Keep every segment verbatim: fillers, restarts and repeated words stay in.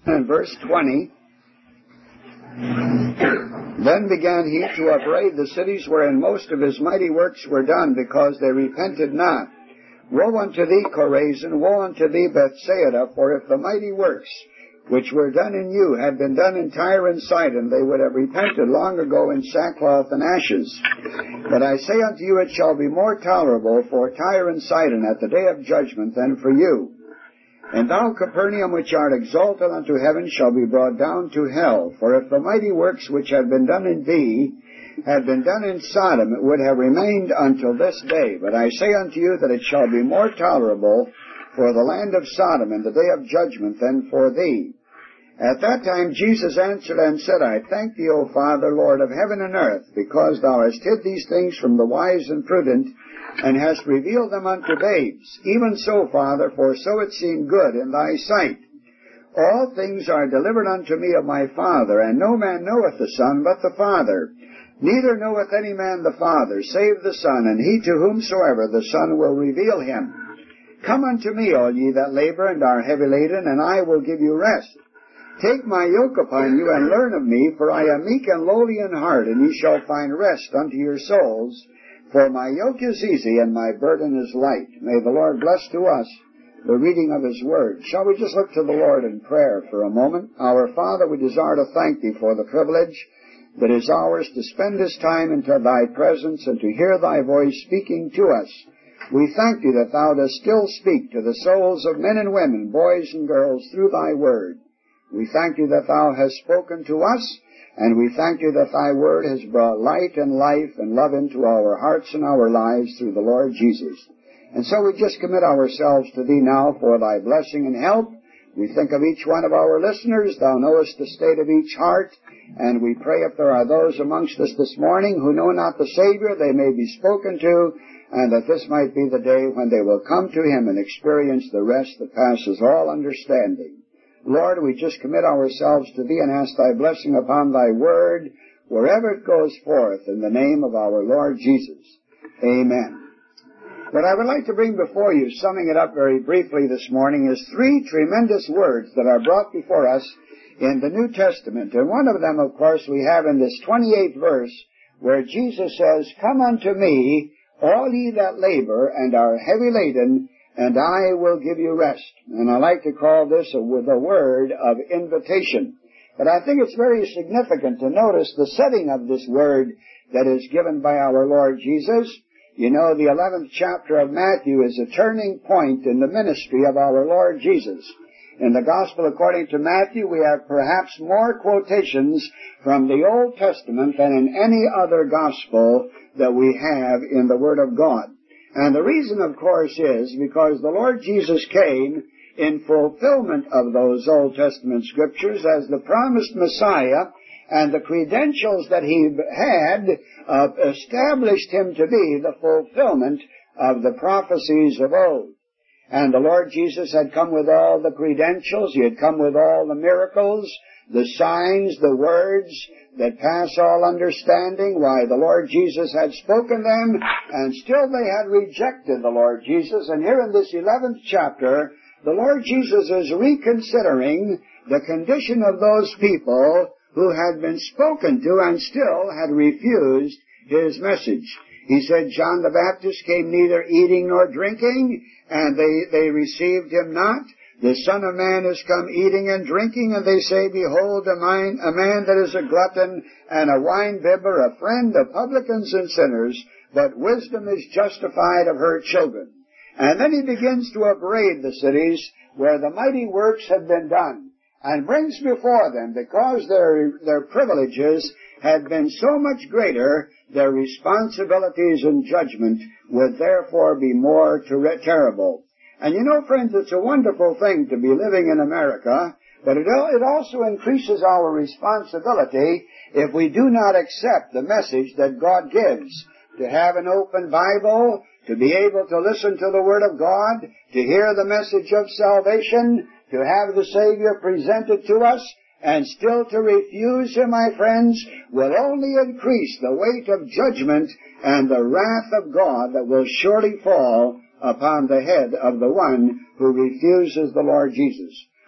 In verse twenty, then began he to upbraid the cities wherein most of his mighty works were done, because they repented not. Woe unto thee, Chorazin! Woe unto thee, Bethsaida! For if the mighty works which were done in you had been done in Tyre and Sidon, they would have repented long ago in sackcloth and ashes. But I say unto you, it shall be more tolerable for Tyre and Sidon at the day of judgment than for you. And thou, Capernaum, which art exalted unto heaven, shall be brought down to hell. For if the mighty works which have been done in thee had been done in Sodom, it would have remained until this day. But I say unto you that it shall be more tolerable for the land of Sodom in the day of judgment than for thee. At that time Jesus answered and said, I thank thee, O Father, Lord of heaven and earth, because thou hast hid these things from the wise and prudent, and hast revealed them unto babes. Even so, Father, for so it seemed good in thy sight. All things are delivered unto me of my Father, and no man knoweth the Son but the Father. Neither knoweth any man the Father, save the Son, and he to whomsoever the Son will reveal him. Come unto me, all ye that labor and are heavy laden, and I will give you rest. Take my yoke upon you, and learn of me, for I am meek and lowly in heart, and ye shall find rest unto your souls. For my yoke is easy, and my burden is light. May the Lord bless to us the reading of His Word. Shall we just look to the Lord in prayer for a moment? Our Father, we desire to thank Thee for the privilege that is ours to spend this time into Thy presence and to hear Thy voice speaking to us. We thank Thee that Thou dost still speak to the souls of men and women, boys and girls, through Thy Word. We thank Thee that Thou hast spoken to us, and we thank Thee that Thy Word has brought light and life and love into our hearts and our lives through the Lord Jesus. And so we just commit ourselves to Thee now for Thy blessing and help. We think of each one of our listeners. Thou knowest the state of each heart. And we pray if there are those amongst us this morning who know not the Savior, they may be spoken to, and that this might be the day when they will come to Him and experience the rest that passes all understanding. Lord, we just commit ourselves to Thee and ask Thy blessing upon Thy Word wherever it goes forth in the name of our Lord Jesus. Amen. What I would like to bring before you, summing it up very briefly this morning, is three tremendous words that are brought before us in the New Testament. And one of them, of course, we have in this twenty-eighth verse, where Jesus says, Come unto me, all ye that labor and are heavy laden, and I will give you rest. And I like to call this a, with a word of invitation. But I think it's very significant to notice the setting of this word that is given by our Lord Jesus. You know, the eleventh chapter of Matthew is a turning point in the ministry of our Lord Jesus. In the Gospel according to Matthew, we have perhaps more quotations from the Old Testament than in any other Gospel that we have in the Word of God. And the reason, of course, is because the Lord Jesus came in fulfillment of those Old Testament Scriptures as the promised Messiah, and the credentials that He had uh, established Him to be the fulfillment of the prophecies of old. And the Lord Jesus had come with all the credentials. He had come with all the miracles, the signs, the words that pass all understanding. Why, the Lord Jesus had spoken them, and still they had rejected the Lord Jesus. And here in this eleventh chapter, the Lord Jesus is reconsidering the condition of those people who had been spoken to and still had refused His message. He said, John the Baptist came neither eating nor drinking, and they, they received Him not. The Son of Man is come eating and drinking, and they say, Behold, a man, a man that is a glutton and a winebibber, a friend of publicans and sinners, but wisdom is justified of her children. And then He begins to upbraid the cities where the mighty works have been done, and brings before them, because their, their privileges had been so much greater, their responsibilities and judgment would therefore be more ter- terrible. And you know, friends, it's a wonderful thing to be living in America, but it, it also increases our responsibility if we do not accept the message that God gives. To have an open Bible, to be able to listen to the Word of God, to hear the message of salvation, to have the Savior presented to us, and still to refuse Him, my friends, will only increase the weight of judgment and the wrath of God that will surely fall upon the head of the one who refuses the Lord Jesus.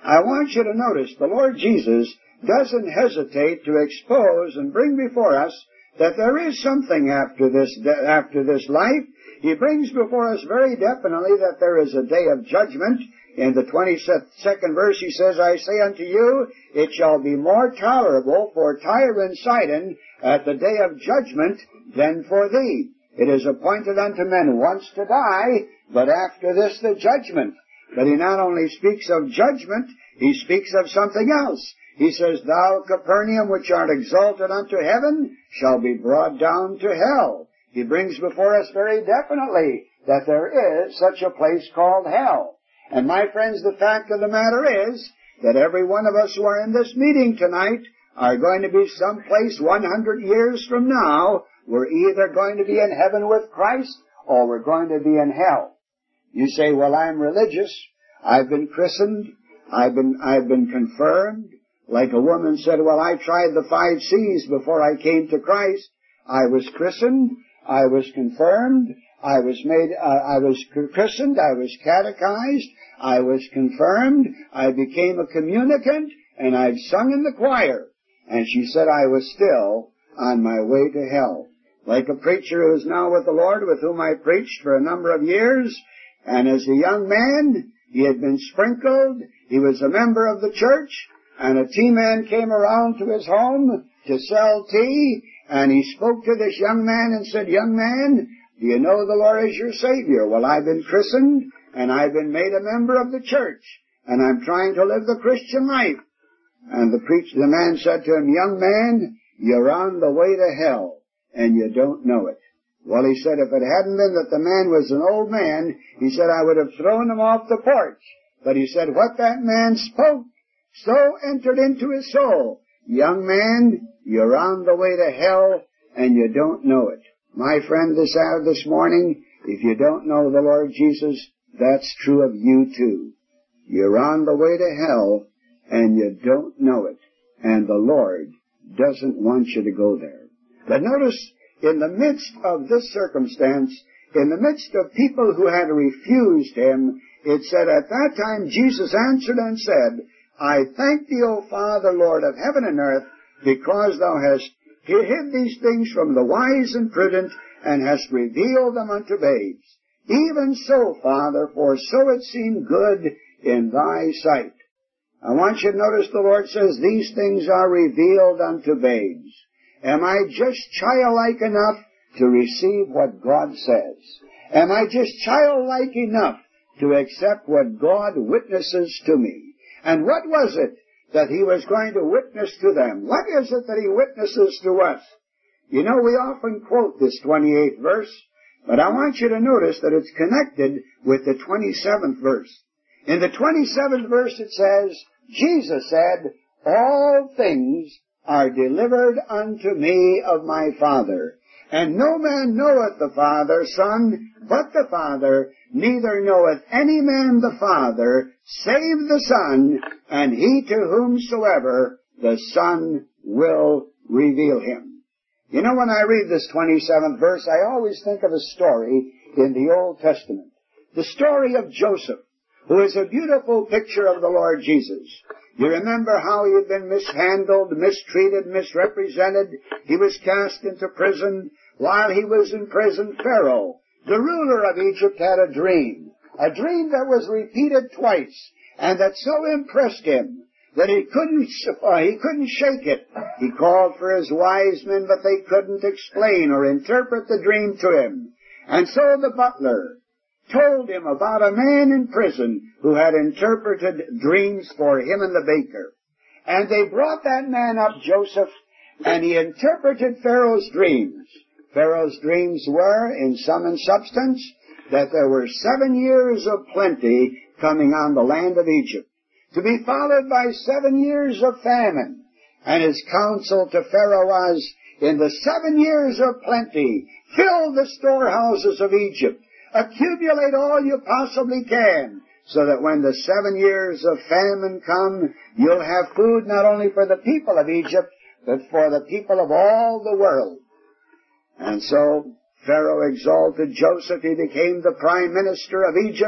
I want you to notice the Lord Jesus doesn't hesitate to expose and bring before us that there is something after this, after this life. He brings before us very definitely that there is a day of judgment. In the twenty-second verse he says, I say unto you, it shall be more tolerable for Tyre and Sidon at the day of judgment than for thee. It is appointed unto men once to die, but after this the judgment. But he not only speaks of judgment, he speaks of something else. He says, Thou, Capernaum, which art exalted unto heaven, shall be brought down to hell. He brings before us very definitely that there is such a place called hell. And my friends, the fact of the matter is that every one of us who are in this meeting tonight are going to be someplace one hundred years from now. We're either going to be in heaven with Christ or we're going to be in hell. You say, well, I'm religious. I've been christened. I've been, I've been confirmed. Like a woman said, well, I tried the five C's before I came to Christ. I was christened. I was confirmed. I was made, uh, I was christened. I was catechized. I was confirmed. I became a communicant, and I've sung in the choir. And she said I was still on my way to hell. Like a preacher who is now with the Lord, with whom I preached for a number of years, and as a young man, he had been sprinkled. He was a member of the church, and a tea man came around to his home to sell tea, and he spoke to this young man and said, Young man, do you know the Lord is your Savior? Well, I've been christened, and I've been made a member of the church, and I'm trying to live the Christian life. And the preacher, the man said to him, Young man, you're on the way to hell, and you don't know it. Well, he said, if it hadn't been that the man was an old man, he said, I would have thrown him off the porch. But he said, what that man spoke so entered into his soul. Young man, you're on the way to hell, and you don't know it. My friend, this hour, this morning, if you don't know the Lord Jesus, that's true of you too. You're on the way to hell, and you don't know it. And the Lord doesn't want you to go there. But notice, in the midst of this circumstance, in the midst of people who had refused him, it said, at that time Jesus answered and said, I thank thee, O Father, Lord of heaven and earth, because thou hast hid these things from the wise and prudent, and hast revealed them unto babes. Even so, Father, for so it seemed good in thy sight. I want you to notice the Lord says, these things are revealed unto babes. Am I just childlike enough to receive what God says? Am I just childlike enough to accept what God witnesses to me? And what was it that he was going to witness to them? What is it that he witnesses to us? You know, we often quote this twenty-eighth verse, but I want you to notice that it's connected with the twenty-seventh verse. In the twenty-seventh verse it says, Jesus said, all things are delivered unto me of my Father. And no man knoweth the Father, Son, but the Father, neither knoweth any man the Father, save the Son, and he to whomsoever the Son will reveal him. You know, when I read this twenty-seventh verse, I always think of a story in the Old Testament. The story of Joseph, who is a beautiful picture of the Lord Jesus. You remember how he had been mishandled, mistreated, misrepresented. He was cast into prison. While he was in prison, Pharaoh, the ruler of Egypt, had a dream. A dream that was repeated twice, and that so impressed him that he couldn't, uh, he couldn't shake it. He called for his wise men, but they couldn't explain or interpret the dream to him. And so the butler told him about a man in prison who had interpreted dreams for him and the baker. And they brought that man up, Joseph, and he interpreted Pharaoh's dreams. Pharaoh's dreams were, in sum and substance, that there were seven years of plenty coming on the land of Egypt, to be followed by seven years of famine. And his counsel to Pharaoh was, in the seven years of plenty, fill the storehouses of Egypt, accumulate all you possibly can, so that when the seven years of famine come, you'll have food not only for the people of Egypt, but for the people of all the world. And so Pharaoh exalted Joseph. He became the prime minister of Egypt,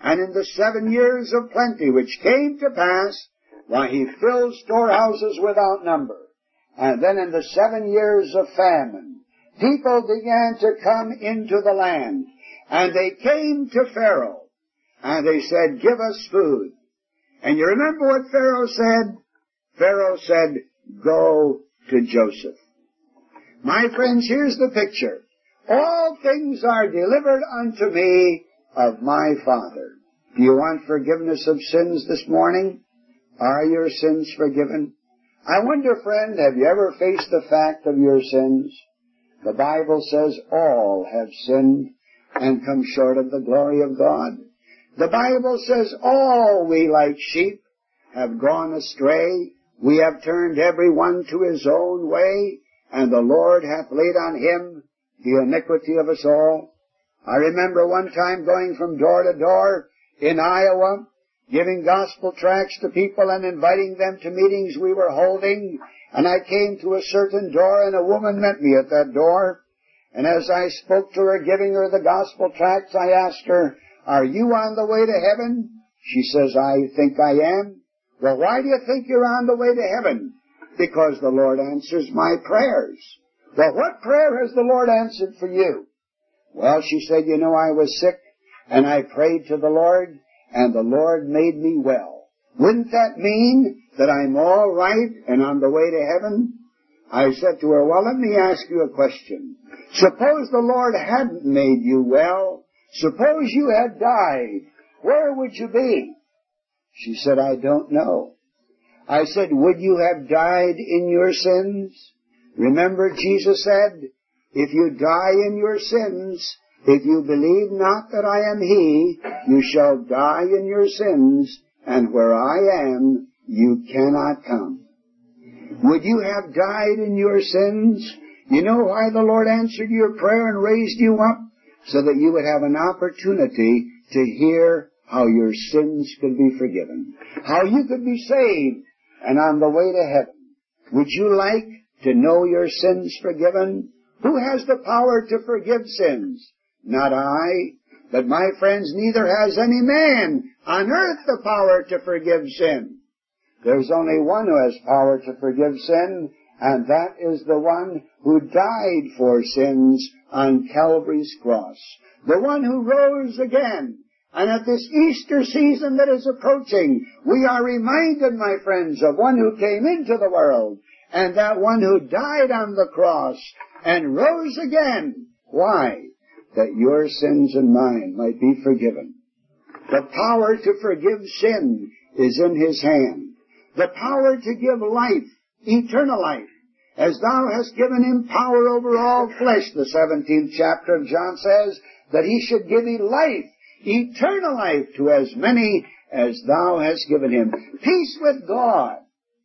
And in the seven years of plenty which came to pass, why, he filled storehouses without number. And then in the seven years of famine, people began to come into the land. And they came to Pharaoh. And they said, give us food. And you remember what Pharaoh said? Pharaoh said, go to Joseph. My friends, here's the picture. All things are delivered unto me of my Father. Do you want forgiveness of sins this morning? Are your sins forgiven? I wonder, friend, have you ever faced the fact of your sins? The Bible says all have sinned and come short of the glory of God. The Bible says all we like sheep have gone astray. We have turned every one to his own way, and the Lord hath laid on him the iniquity of us all. I remember one time going from door to door in Iowa, giving gospel tracts to people and inviting them to meetings we were holding. And I came to a certain door, and a woman met me at that door. And as I spoke to her, giving her the gospel tracts, I asked her, are you on the way to heaven? She says, I think I am. Well, why do you think you're on the way to heaven? Because the Lord answers my prayers. Well, what prayer has the Lord answered for you? Well, she said, you know, I was sick, and I prayed to the Lord, and the Lord made me well. Wouldn't that mean that I'm all right and on the way to heaven? I said to her, well, let me ask you a question. Suppose the Lord hadn't made you well. Suppose you had died. Where would you be? She said, I don't know. I said, would you have died in your sins? Remember, Jesus said, if you die in your sins, if you believe not that I am He, you shall die in your sins, and where I am, you cannot come. Would you have died in your sins? You know why the Lord answered your prayer and raised you up? So that you would have an opportunity to hear how your sins could be forgiven, how you could be saved and on the way to heaven. Would you like to know your sins forgiven? Who has the power to forgive sins? Not I. But my friends, neither has any man on earth the power to forgive sin. There's only one who has power to forgive sin, and that is the one who died for sins on Calvary's cross. The one who rose again. And at this Easter season that is approaching, we are reminded, my friends, of one who came into the world, and that one who died on the cross and rose again. Why? That your sins and mine might be forgiven. The power to forgive sin is in His hand. The power to give life, eternal life, as thou hast given him power over all flesh, the seventeenth chapter of John says, that he should give thee life, eternal life, to as many as thou hast given him. Peace with God,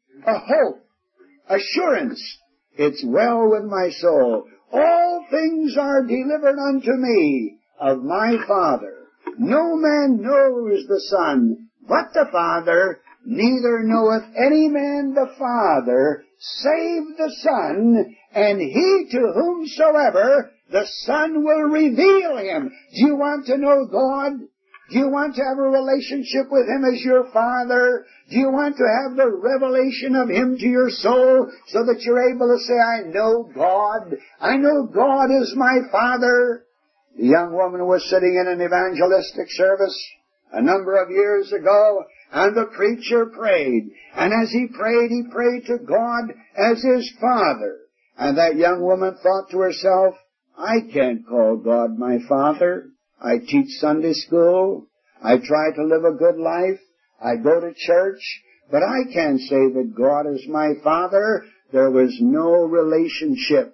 a hope, assurance, it's well with my soul. All things are delivered unto me of my Father. No man knows the Son but the Father, neither knoweth any man the Father, save the Son, and he to whomsoever the Son will reveal him. Do you want to know God? Do you want to have a relationship with Him as your Father? Do you want to have the revelation of Him to your soul so that you're able to say, I know God. I know God is my Father. The young woman was sitting in an evangelistic service a number of years ago, and the preacher prayed. And as he prayed, he prayed to God as his Father. And that young woman thought to herself, I can't call God my Father. I teach Sunday school. I try to live a good life. I go to church. But I can't say that God is my Father. There was no relationship.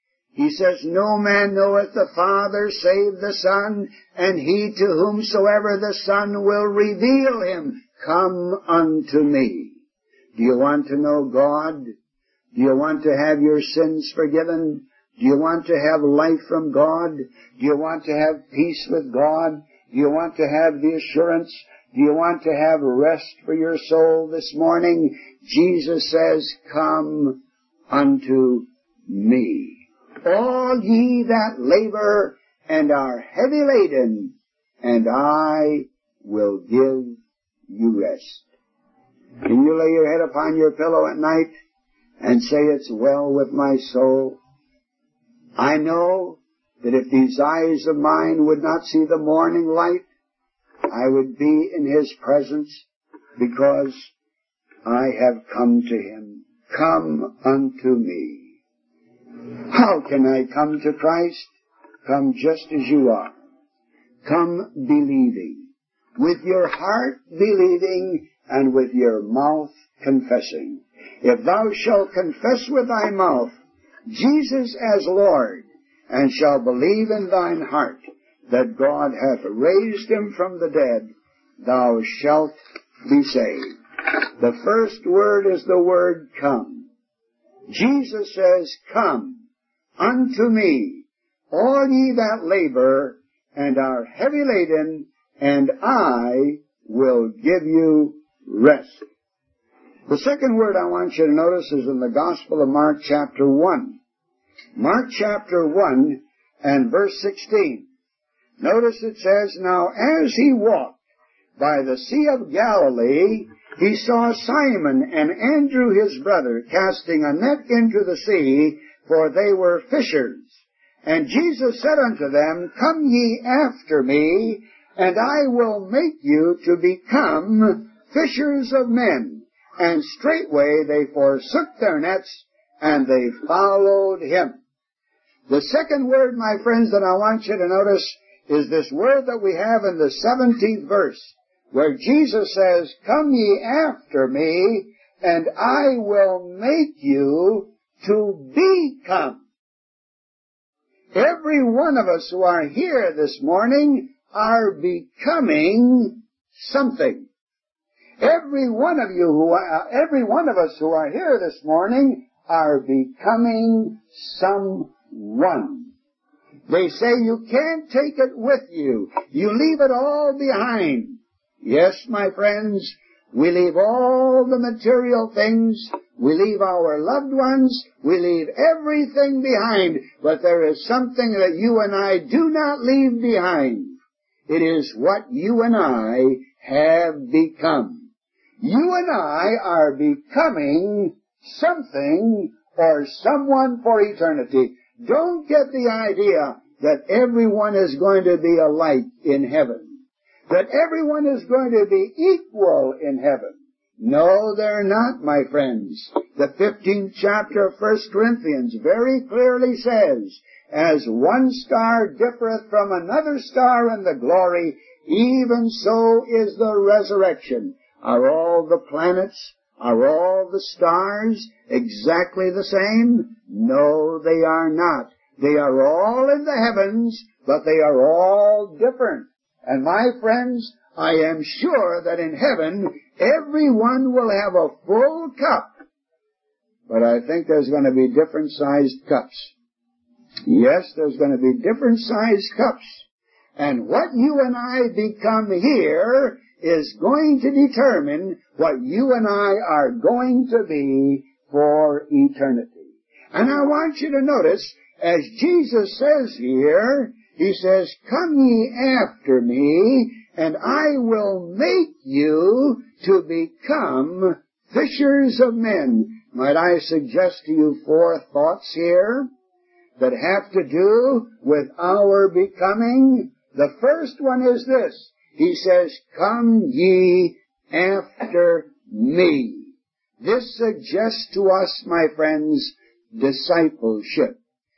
He says, no man knoweth the Father save the Son, and he to whomsoever the Son will reveal him. Come unto me. Do you want to know God? Do you want to have your sins forgiven? Do you want to have life from God? Do you want to have peace with God? Do you want to have the assurance? Do you want to have rest for your soul this morning? Jesus says, come unto me. All ye that labor and are heavy laden, and I will give you rest. Can you lay your head upon your pillow at night and say, it's well with my soul? I know that if these eyes of mine would not see the morning light, I would be in His presence, because I have come to Him. Come unto me. How can I come to Christ? Come just as you are. Come believing. With your heart believing, and with your mouth confessing. If thou shalt confess with thy mouth Jesus as Lord, and shalt believe in thine heart that God hath raised Him from the dead, thou shalt be saved. The first word is the word come. Jesus says, come unto me, all ye that labor and are heavy laden, and I will give you rest. The second word I want you to notice is in the Gospel of Mark chapter one. Mark chapter one and verse sixteen. Notice it says, now as he walked by the Sea of Galilee, he saw Simon and Andrew his brother casting a net into the sea, for they were fishers. And Jesus said unto them, come ye after me, and I will make you to become fishers of men. And straightway they forsook their nets, and they followed Him. The second word, my friends, that I want you to notice is this word that we have in the seventeenth verse, where Jesus says, come ye after me, and I will make you to become. Every one of us who are here this morning are becoming something. Every one of you who are, every one of us who are here this morning are becoming someone. They say you can't take it with you. You leave it all behind. Yes, my friends, we leave all the material things. We leave our loved ones. We leave everything behind. But there is something that you and I do not leave behind. It is what you and I have become. You and I are becoming something or someone for eternity. Don't get the idea that everyone is going to be alike in heaven, that everyone is going to be equal in heaven. No, they're not, my friends. The fifteenth chapter of First Corinthians very clearly says, as one star differeth from another star in the glory, even so is the resurrection. Are all the planets, are all the stars exactly the same? No, they are not. They are all in the heavens, but they are all different. And my friends, I am sure that in heaven, everyone will have a full cup. But I think there's going to be different sized cups. Yes, there's going to be different sized cups. And what you and I become here is going to determine what you and I are going to be for eternity. And I want you to notice, as Jesus says here, He says, come ye after me, and I will make you to become fishers of men. Might I suggest to you four thoughts here that have to do with our becoming? The first one is this. He says, come ye after me. This suggests to us, my friends, discipleship.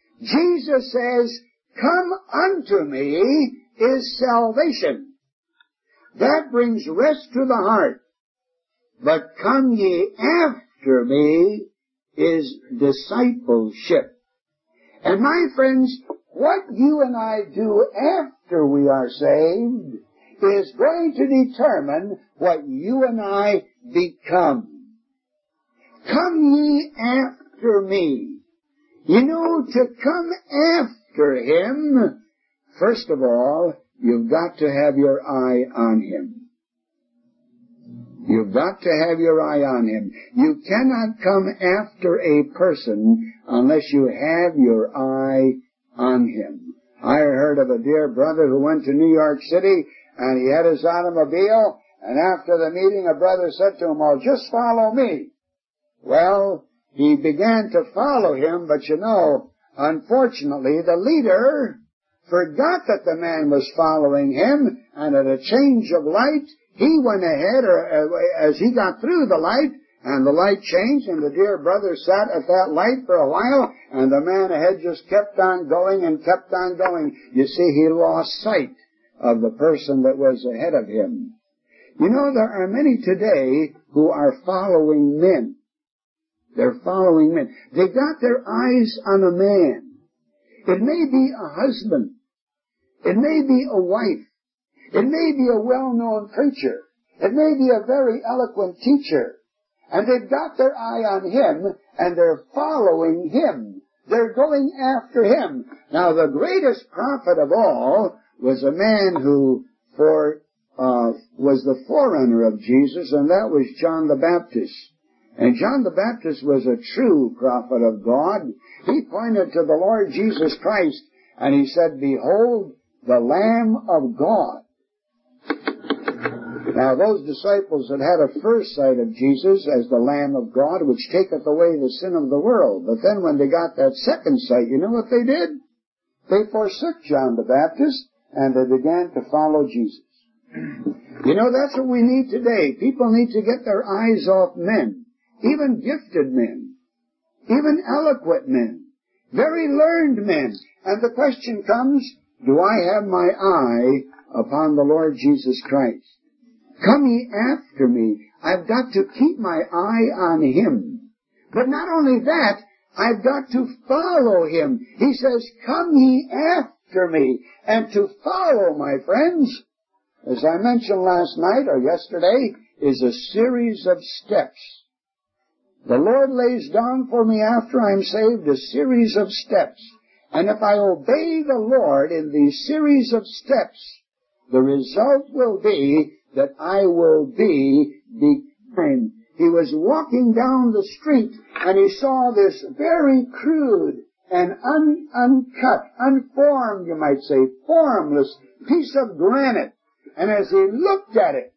Jesus says, come unto me is salvation. That brings rest to the heart. But come ye after me is discipleship. And my friends, what you and I do after we are saved is going to determine what you and I become. Come ye after me. You know, to come after Him, first of all, you've got to have your eye on Him. You've got to have your eye on Him. You cannot come after a person unless you have your eye on Him. I heard of a dear brother who went to New York City, and he had his automobile, and after the meeting a brother said to him, well, just follow me. Well, he began to follow him, but you know, unfortunately, the leader forgot that the man was following him, and at a change of light, he went ahead, or uh, as he got through the light, and the light changed, and the dear brother sat at that light for a while, and the man ahead just kept on going and kept on going. You see, he lost sight of the person that was ahead of him. You know, there are many today who are following men. They're following men. They've got their eyes on a man. It may be a husband. It may be a wife. It may be a well-known preacher. It may be a very eloquent teacher. And they've got their eye on him, and they're following him. They're going after him. Now, the greatest prophet of all was a man who for uh was the forerunner of Jesus, and that was John the Baptist. And John the Baptist was a true prophet of God. He pointed to the Lord Jesus Christ, and he said, behold, the Lamb of God. Now, those disciples had had a first sight of Jesus as the Lamb of God, which taketh away the sin of the world. But then when they got that second sight, you know what they did? They forsook John the Baptist, and they began to follow Jesus. You know, that's what we need today. People need to get their eyes off men, even gifted men, even eloquent men, very learned men. And the question comes, do I have my eye upon the Lord Jesus Christ? Come ye after me. I've got to keep my eye on him. But not only that, I've got to follow him. He says, come ye after me. And to follow, my friends, as I mentioned last night or yesterday, is a series of steps. The Lord lays down for me after I'm saved a series of steps. And if I obey the Lord in these series of steps, the result will be that I will be becoming. He was walking down the street, and he saw this very crude and un, uncut, unformed, you might say, formless piece of granite. And as he looked at it,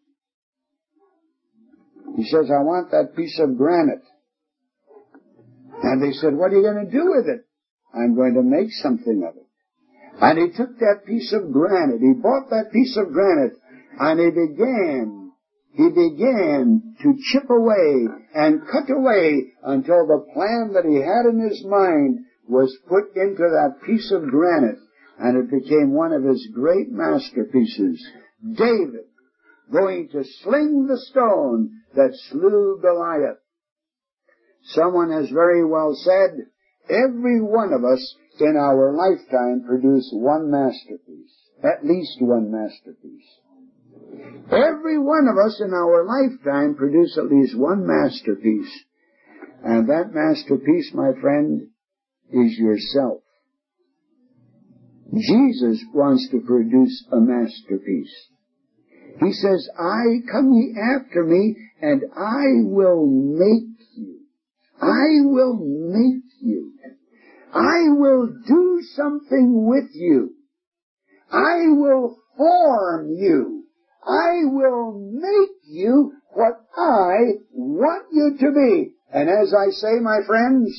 he says, I want that piece of granite. And they said, what are you going to do with it? I'm going to make something of it. And he took that piece of granite, he bought that piece of granite, and he began, he began to chip away and cut away until the plan that he had in his mind was put into that piece of granite, and it became one of his great masterpieces. David going to sling the stone that slew Goliath. Someone has very well said, every one of us in our lifetime produce one masterpiece, at least one masterpiece. Every one of us in our lifetime produce at least one masterpiece. And that masterpiece, my friend, is yourself. Jesus wants to produce a masterpiece. He says, I, come ye after me, and I will make you. I will make you. I will do something with you. I will form you. I will make you what I want you to be. And as I say, my friends,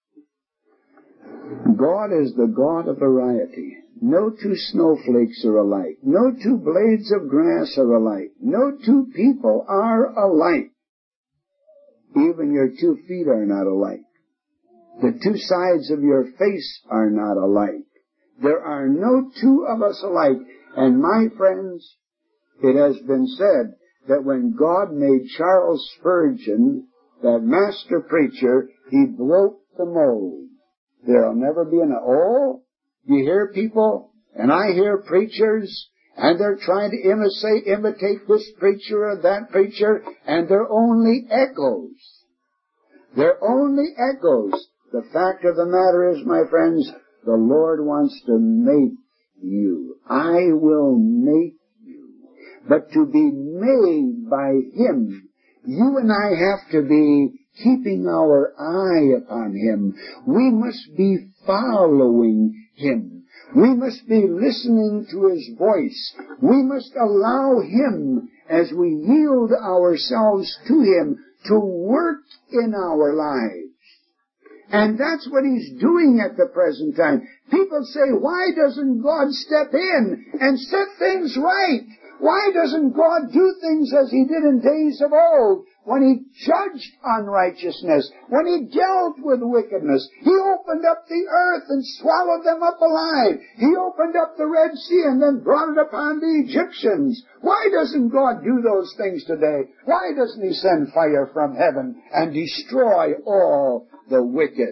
God is the God of variety. No two snowflakes are alike. No two blades of grass are alike. No two people are alike. Even your two feet are not alike. The two sides of your face are not alike. There are no two of us alike. And my friends, it has been said that when God made Charles Spurgeon, that master preacher, he broke the mold. There'll never be an, oh, you hear people, and I hear preachers, and they're trying to imitate, imitate this preacher or that preacher, and they're only echoes. They're only echoes. The fact of the matter is, my friends, the Lord wants to make you. I will make you. But to be made by Him, you and I have to be keeping our eye upon Him. We must be following Him. We must be listening to His voice. We must allow Him, as we yield ourselves to Him, to work in our lives. And that's what He's doing at the present time. People say, why doesn't God step in and set things right? Why doesn't God do things as He did in days of old, when He judged unrighteousness, when He dealt with wickedness? He opened up the earth and swallowed them up alive. He opened up the Red Sea and then brought it upon the Egyptians. Why doesn't God do those things today? Why doesn't He send fire from heaven and destroy all the wicked?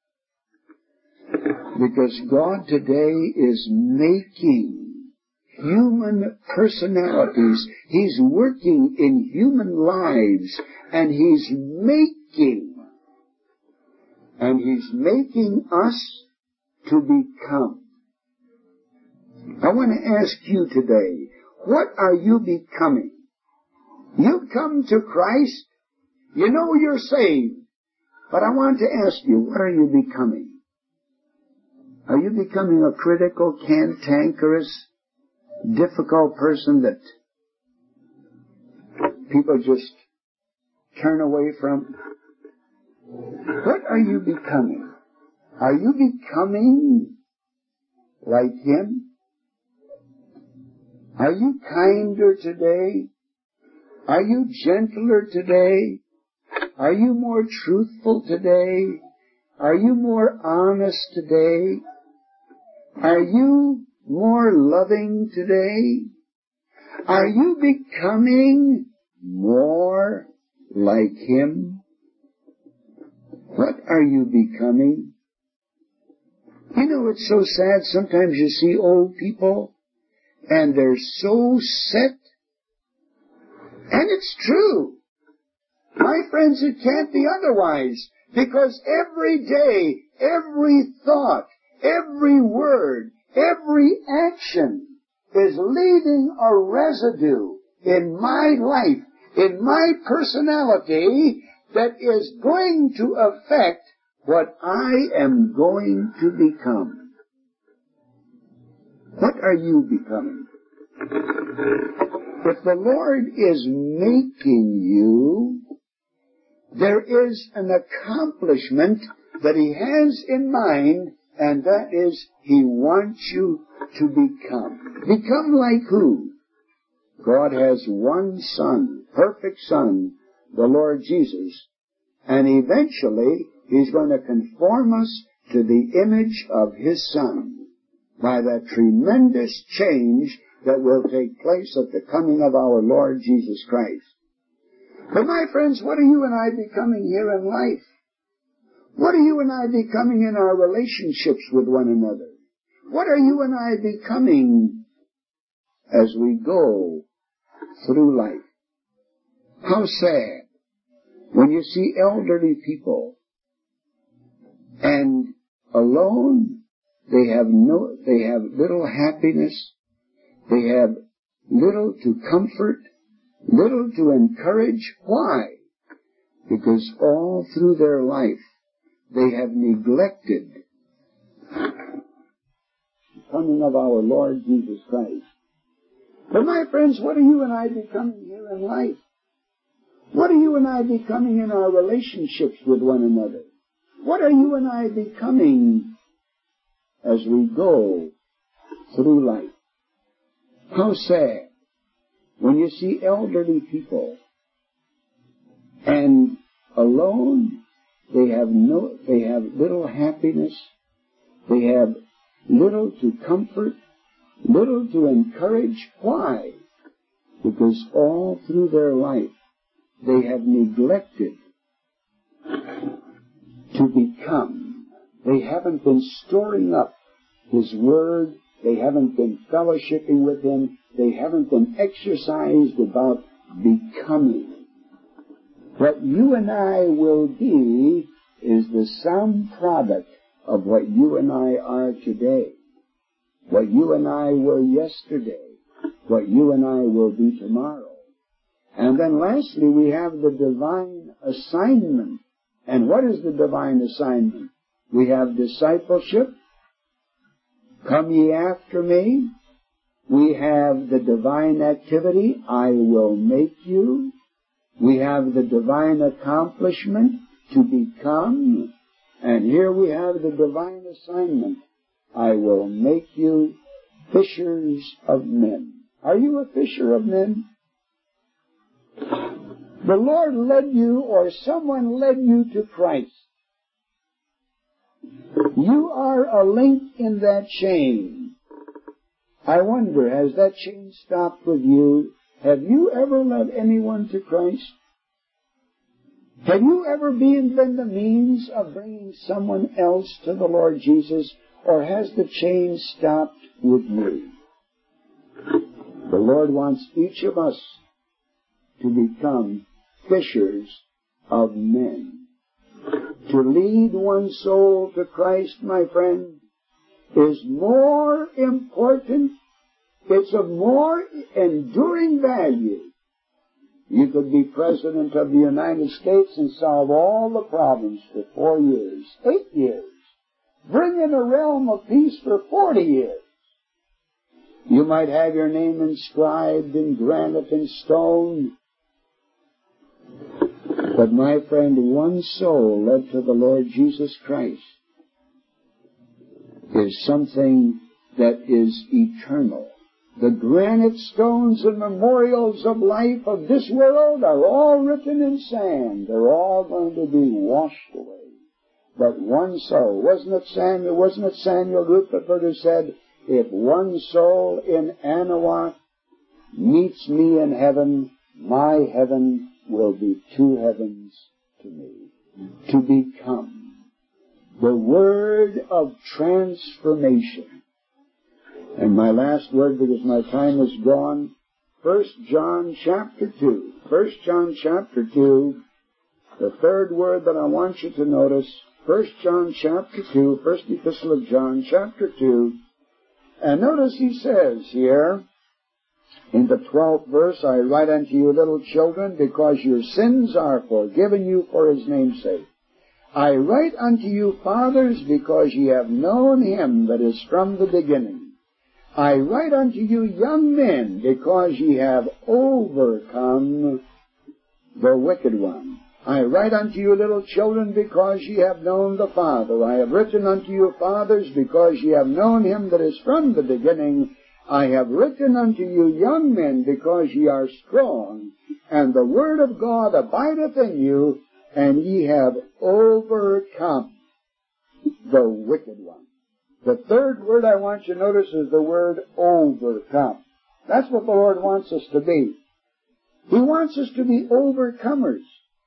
Because God today is making human personalities. He's working in human lives, and He's making, and He's making us to become. I want to ask you today, what are you becoming? You've come to Christ, you know you're saved, but I want to ask you, what are you becoming? Are you becoming a critical, cantankerous, difficult person that people just turn away from? What are you becoming? Are you becoming like Him? Are you kinder today? Are you gentler today? Are you more truthful today? Are you more honest today? Are you more loving today? Are you becoming more like Him? What are you becoming? You know, it's so sad. Sometimes you see old people and they're so set. And it's true. My friends, it can't be otherwise, because every day, every thought, every word, every action is leaving a residue in my life, in my personality, that is going to affect what I am going to become. What are you becoming? If the Lord is making you, there is an accomplishment that He has in mind, and that is, He wants you to become. Become like who? God has one Son, perfect Son, the Lord Jesus, and eventually He's going to conform us to the image of His Son by that tremendous change that will take place at the coming of our Lord Jesus Christ. But my friends, what are you and I becoming here in life? What are you and I becoming in our relationships with one another? What are you and I becoming as we go through life? How sad when you see elderly people and alone they have no, they have little happiness, they have little to comfort, little to encourage. Why? Because all through their life they have neglected the coming of our Lord Jesus Christ. But my friends, what are you and I becoming here in life? What are you and I becoming in our relationships with one another? What are you and I becoming as we go through life? How sad when you see elderly people and alone they have no, they have little happiness, they have little to comfort, little to encourage. Why? Because all through their life they have neglected to become. They haven't been storing up His Word. They haven't been fellowshipping with Him. They haven't been exercised about becoming. What you and I will be is the sum product of what you and I are today. What you and I were yesterday. What you and I will be tomorrow. And then lastly, we have the divine assignment. And what is the divine assignment? We have discipleship, Come ye after me. We have the divine activity, I will make you. We have the divine accomplishment, to become. And here we have the divine assignment, I will make you fishers of men. Are you a fisher of men? The Lord led you, or someone led you to Christ. You are a link in that chain. I wonder, has that chain stopped with you? Have you ever led anyone to Christ? Have you ever been, been the means of bringing someone else to the Lord Jesus, or has the chain stopped with you? The Lord wants each of us to become fishers of men. To lead one soul to Christ, my friend, is more important, it's of more enduring value. You could be President of the United States and solve all the problems for four years, eight years. Bring in a realm of peace for forty years. You might have your name inscribed in granite and stone. But my friend, one soul led to the Lord Jesus Christ is something that is eternal. The granite stones and memorials of life of this world are all written in sand. They're all going to be washed away. But one soul, wasn't it Samuel, wasn't it Samuel Rutherford who said, if one soul in Anahuac meets me in heaven, my heaven will be two heavens to me. To become the word of transformation. And my last word, because my time is gone, First John chapter two. First John chapter two, the third word that I want you to notice, First John chapter two, First Epistle of John chapter two, and notice he says here, in the twelfth verse, I write unto you, little children, because your sins are forgiven you for his name's sake. I write unto you, fathers, because ye have known him that is from the beginning. I write unto you, young men, because ye have overcome the wicked one. I write unto you, little children, because ye have known the Father. I have written unto you, fathers, because ye have known him that is from the beginning. I have written unto you, young men, because ye are strong, and the word of God abideth in you, and ye have overcome the wicked one. The third word I want you to notice is the word overcome. That's what the Lord wants us to be. He wants us to be overcomers.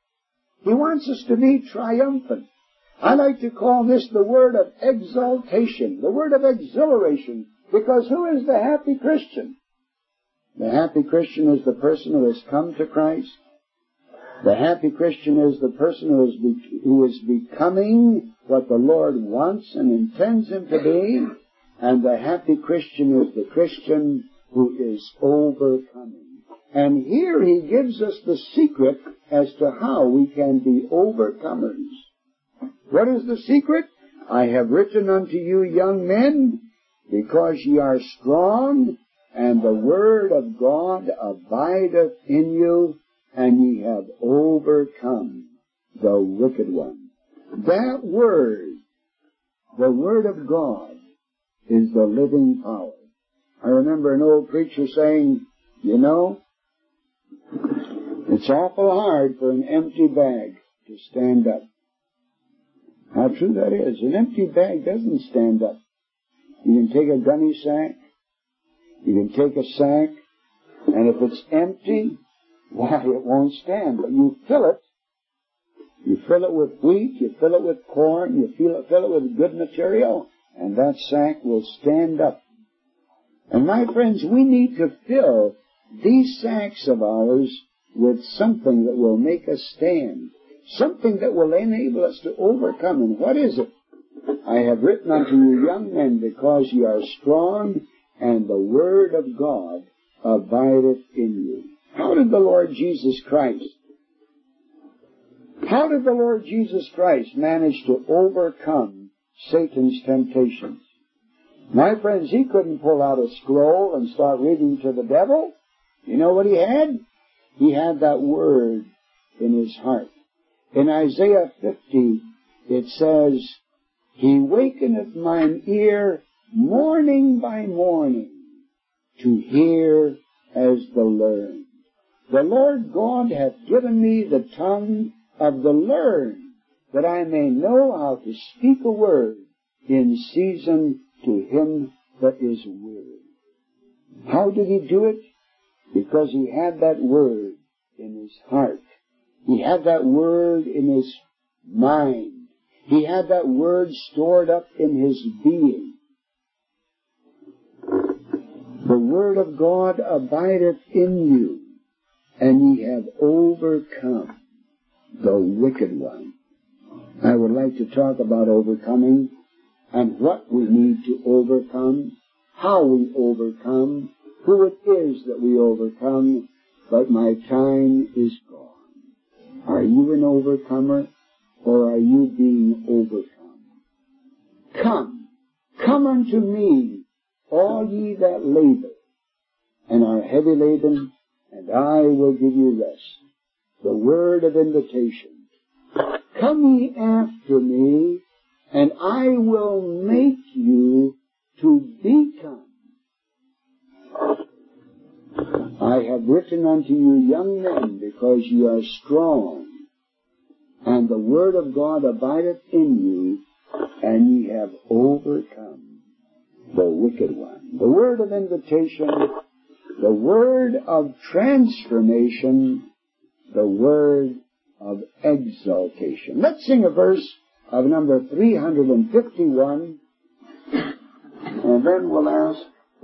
He wants us to be triumphant. I like to call this the word of exaltation, the word of exhilaration, because who is the happy Christian? The happy Christian is the person who has come to Christ. The happy Christian is the person who is, be- who is becoming what the Lord wants and intends him to be. And the happy Christian is the Christian who is overcoming. And here he gives us the secret as to how we can be overcomers. What is the secret? I have written unto you, young men, because ye are strong, and the word of God abideth in you, and ye have overcome the wicked one. That word, the word of God, is the living power. I remember an old preacher saying, you know, it's awful hard for an empty bag to stand up. How true that is. An empty bag doesn't stand up. You can take a gunny sack, you can take a sack, and if it's empty, why, it won't stand. But you fill it, you fill it with wheat, you fill it with corn, you fill it, fill it with good material, and that sack will stand up. And my friends, we need to fill these sacks of ours with something that will make us stand, something that will enable us to overcome. And what is it? I have written unto you, young men, because ye are strong, and the word of God abideth in you. How did the Lord Jesus Christ, how did the Lord Jesus Christ manage to overcome Satan's temptations? My friends, he couldn't pull out a scroll and start reading to the devil. You know what he had? He had that word in his heart. In Isaiah fifty, it says, He wakeneth mine ear morning by morning to hear as the learned. The Lord God hath given me the tongue of the learned, that I may know how to speak a word in season to him that is weary. How did he do it? Because he had that word in his heart. He had that word in his mind. He had that word stored up in his being. The word of God abideth in you, and ye have overcome the wicked one. I would like to talk about overcoming and what we need to overcome, how we overcome, who it is that we overcome, but my time is gone. Are you an overcomer, or are you being overcome? Come, come unto me, all ye that labor and are heavy laden, and I will give you rest. The word of invitation. Come ye after me, and I will make you to become. I have written unto you young men, because ye are strong, and the word of God abideth in you, and ye have overcome the wicked one. The word of invitation, the word of transformation, the word of exaltation. Let's sing a verse of number three hundred fifty-one, and then we'll ask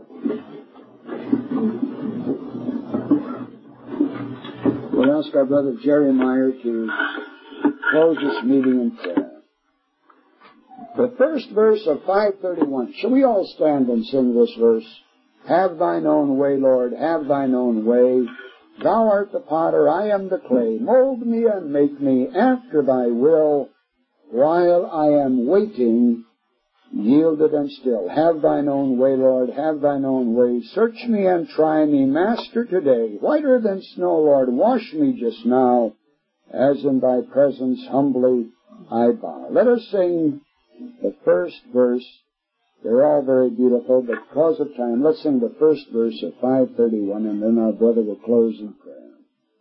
we'll ask our brother Jerry Meyer to close this meeting in prayer. The first verse of five thirty-one. Shall we all stand and sing this verse? Have thine own way, Lord, have thine own way. Thou art the potter, I am the clay. Mold me and make me after thy will, while I am waiting, yielded and still. Have thine own way, Lord, have thine own way. Search me and try me, Master, today. Whiter than snow, Lord, wash me just now, as in thy presence humbly I bow. Let us sing the first verse. They're all very beautiful, but because of time, let's sing the first verse of five thirty-one, and then our brother will close in prayer.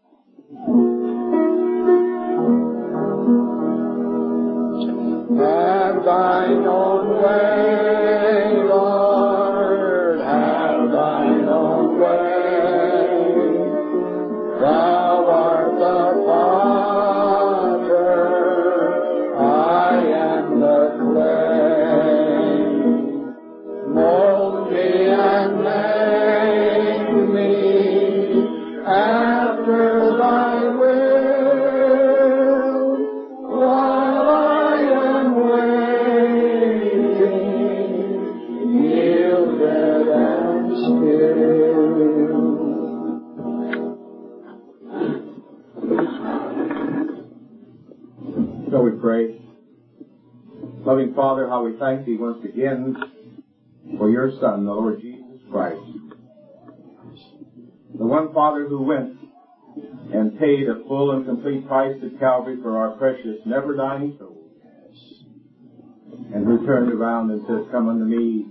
Have thine own way, Lord, have thine own way. Thou art the potter, I am the clay. Mold me and make me after thy will, while I am waiting, yielded and still. Shall we pray? Loving Father, how we thank Thee once again for Your Son, the Lord Jesus Christ. The one, Father, who went and paid a full and complete price at Calvary for our precious, never-dying soul. And who turned around and says, Come unto me,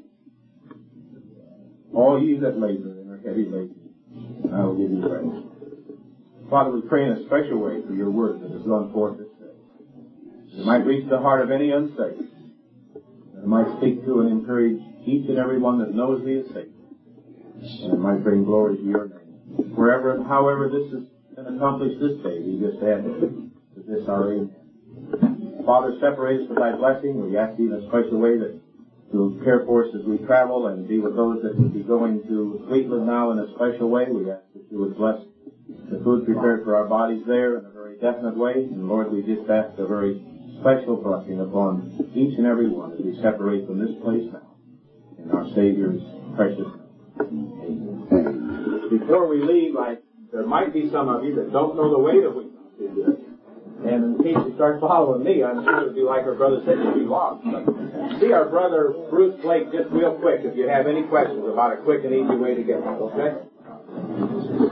all ye that labor and are heavy laden, and I will give you rest. Father, we pray in a special way for Your word that has gone forth this day. It might reach the heart of any unsaved. That it might speak to and encourage each and every one that knows Thee as Savior. And it might bring glory to Your name. Wherever and however this has been accomplished this day, we just add to this our amen. Father, separate us with Thy blessing. We ask Thee in a special way that You'll care for us as we travel and be with those that would be going to Cleveland now in a special way. We ask that You would bless the food prepared for our bodies there in a very definite way. And Lord, we just ask a very special blessing upon each and every one as we separate from this place now. In our Savior's precious name. Amen. Before we leave, I, there might be some of you that don't know the way that we must do this. And in case you start following me, I'm sure it'll be like our brother said, you'll be lost. But see our brother Bruce Blake just real quick if you have any questions about a quick and easy way to get one, okay?